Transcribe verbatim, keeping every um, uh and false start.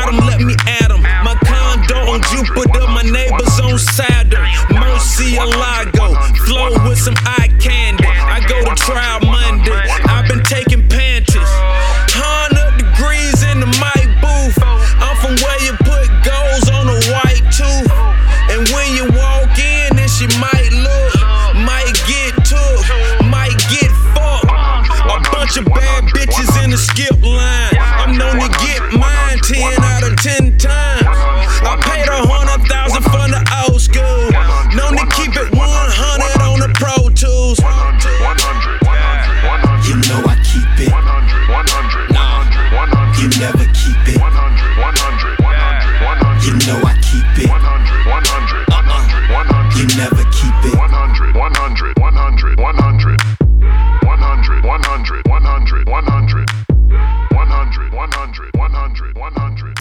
got 'em, let me add 'em. My condo on Jupiter, my neighbors on Saturn. Murcielago, flow with some eye candy. I go to trial Monday, I've been taking panties. Hundred degrees in the mic booth. I'm from where you put goals on a white tooth. And when you walk in, then she might look, might get took, might get fucked. A bunch of bad bitches in the skip line. I'm known to get mine ten out of ten times.